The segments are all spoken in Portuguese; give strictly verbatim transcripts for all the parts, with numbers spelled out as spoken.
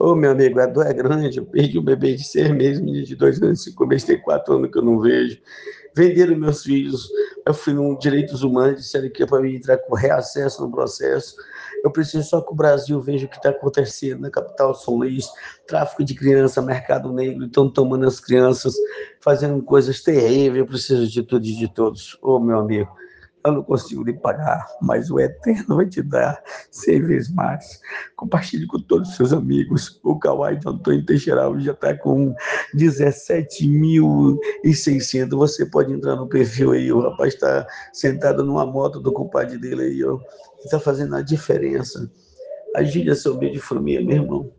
Ô, meu amigo, a dor é grande. Eu perdi um bebê de seis meses, menino de dois anos, cinco meses, tem quatro anos que eu não vejo. Venderam meus filhos. Eu fui no Direitos Humanos, disseram que é para mim entrar com reacesso no processo. Eu preciso só que o Brasil veja o que está acontecendo na capital São Luís, tráfico de criança, mercado negro, estão tomando as crianças, fazendo coisas terríveis. Eu preciso de tudo e de todos. Ô, meu amigo, eu não consigo lhe pagar, mas o Eterno vai te dar cem vezes mais. Compartilhe com todos os seus amigos. O Kawai de Antônio Teixeira já está com dezessete mil e seiscentos. Você pode entrar no perfil aí, o rapaz está sentado numa moto do compadre dele aí, ó. Está fazendo a diferença. Ajude a seu meio de família, meu irmão.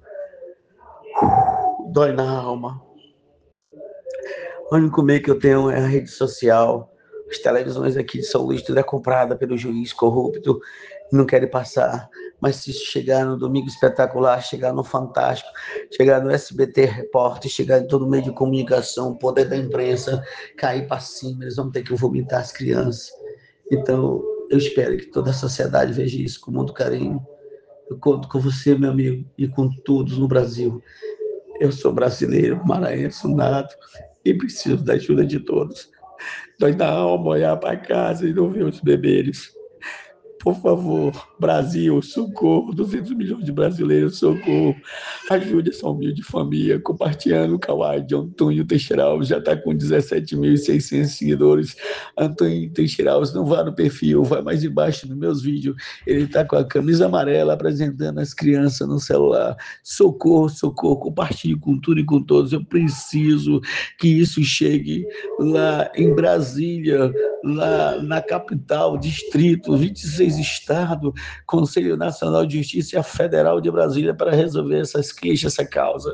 Dói na alma. O único meio que eu tenho é a rede social. As televisões aqui de São Luís, tudo é comprada pelo juiz corrupto, não querem passar. Mas se chegar no Domingo Espetacular, chegar no Fantástico, chegar no S B T Repórter, chegar em todo meio de comunicação, o poder da imprensa cair para cima, eles vão ter que vomitar as crianças. Então, eu espero que toda a sociedade veja isso com muito carinho. Eu conto com você, meu amigo, e com todos no Brasil. Eu sou brasileiro, maranhense, nato, e preciso da ajuda de todos. Dói na alma olhar para casa e não ver os bebês. Por favor, Brasil, socorro, duzentos milhões de brasileiros, socorro. Ajude essa humilde família, compartilhando o Kawai de Antônio Teixeira Alves, já está com dezessete mil e seiscentos seguidores. Antônio Teixeira Alves, não vá no perfil, vai mais embaixo nos meus vídeos. Ele está com a camisa amarela apresentando as crianças no celular. Socorro, socorro, compartilhe com tudo e com todos. Eu preciso que isso chegue lá em Brasília, lá na capital, distrito, vinte e seis estados, Conselho Nacional de Justiça e a Federal de Brasília para resolver essas queixas, essa causa.